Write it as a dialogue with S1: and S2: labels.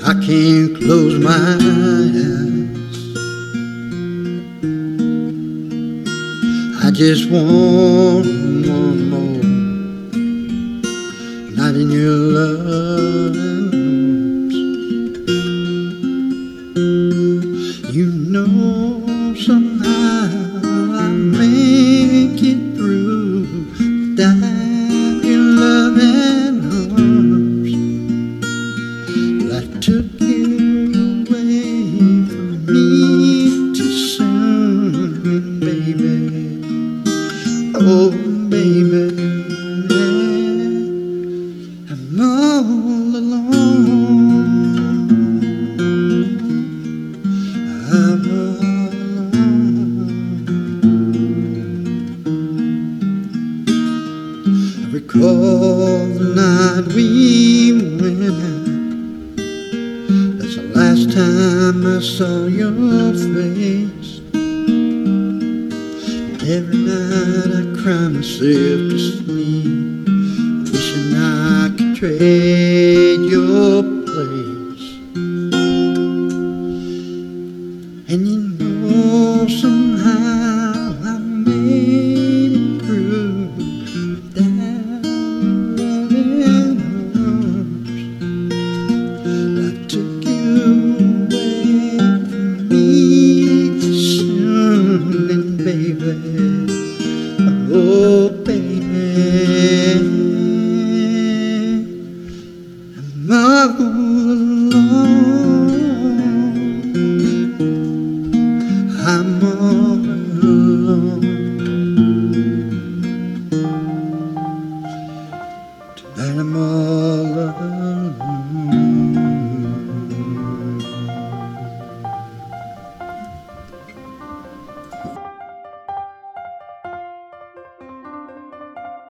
S1: I can't close my eyes. I just want one more night in your loving arms. You know somehow I'll make it through without your loving arms. But I took you away from me too soon, baby. Oh, baby, I'm all alone. I'm all alone. I recall the night we went out. That's the last time I saw your face. Every night I cry myself to sleep, wishing I could trade your place. And you know somehow I made it through without loving arms. I took you away from me too soon, and baby, oh baby, I'm all alone. I'm all alone. Tonight I'm all alone.